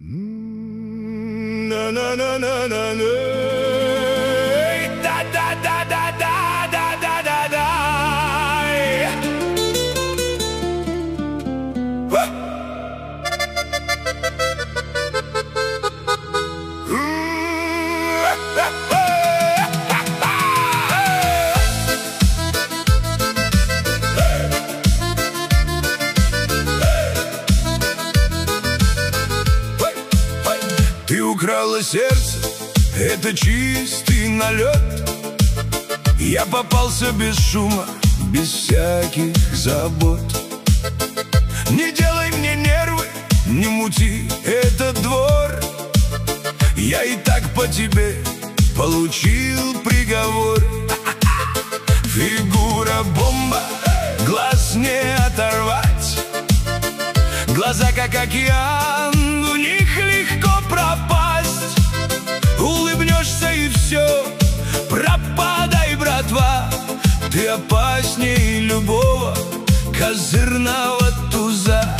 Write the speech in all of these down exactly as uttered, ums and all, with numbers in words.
Na na na na na na. Da da da da da da da da da. Ты украла сердце, это чистый налет. Я попался без шума, без всяких забот. Не делай мне нервы, не мути этот двор. Я и так по тебе получил приговор. Фигура бомба, глаз не оторвать. Глаза как океан, в них легко пропасть. Улыбнешься и все, пропадай, братва. Ты опасней любого козырного туза.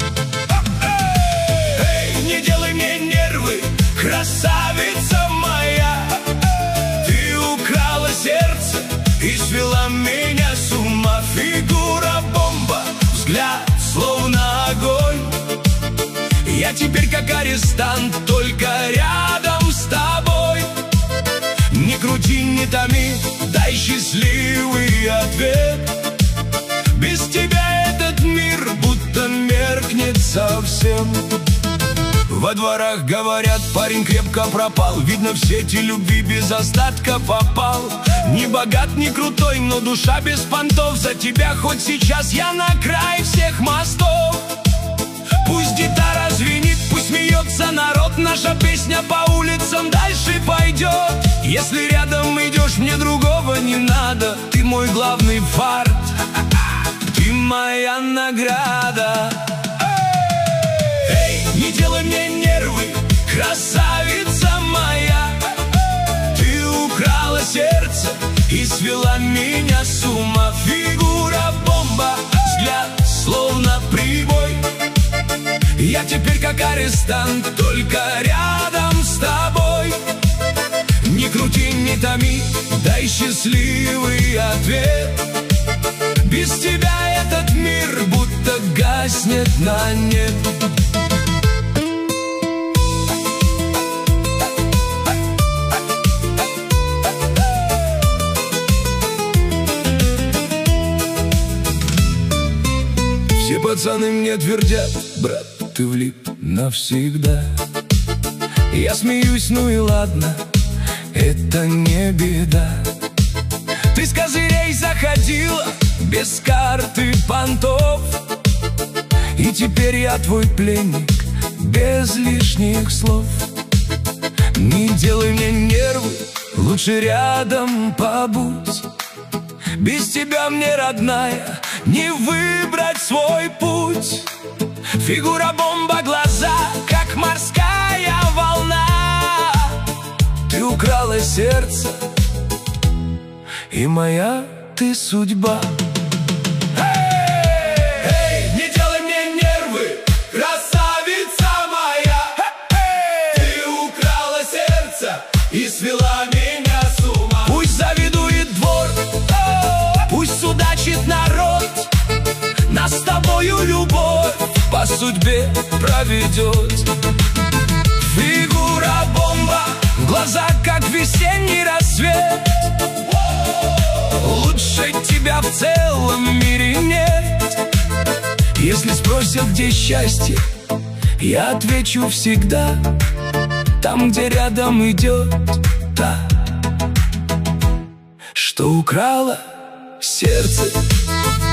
Эй, не делай мне нервы, красавица моя. Ты украла сердце и свела меня с ума. Фигура бомба, взгляд словно огонь. Я теперь как арестант, только рядом с тобой. Не крути, не томи, дай счастливый ответ. Без тебя этот мир будто меркнет совсем. Во дворах говорят, парень крепко пропал. Видно, в сети любви без остатка попал. Не богат, не крутой, но душа без понтов. За тебя хоть сейчас я на край всех мостов. Пусть гитара звенит, пусть смеется народ. Наша песня по улицам дальше пойдет. Если рядом идешь, мне другого не надо. Ты мой главный фарт, ты моя награда. Эй, не делай мне нервы, красавица моя. Ты украла сердце и свела меня с ума. Фигура бомба, взгляд словно прибой. Я теперь как арестант, только рядом с тобой. Не крути, не томи, дай счастливый ответ. Без тебя этот мир будто гаснет на нет. Все пацаны мне твердят, брат, ты влип навсегда. Я смеюсь, ну и ладно, это не беда. Ты с козырей заходила, без карты понтов. И теперь я твой пленник, без лишних слов. Не делай мне нервы, лучше рядом побудь. Без тебя мне, родная, не выбрать свой путь. Фигура бомба, глаза, как морская волна. Ты украла сердце, и моя ты судьба. Эй, эй, не делай мне нервы, красавица моя. Ты украла сердце и свела меня с ума. Пусть завидует двор, пусть судачит народ. Нас с тобою любовь по судьбе проведет. Фигура бомба, глаза как весенний рассвет. Лучше тебя в целом мире нет. Если спросят, где счастье, я отвечу всегда там, где рядом идет та, что украла сердце.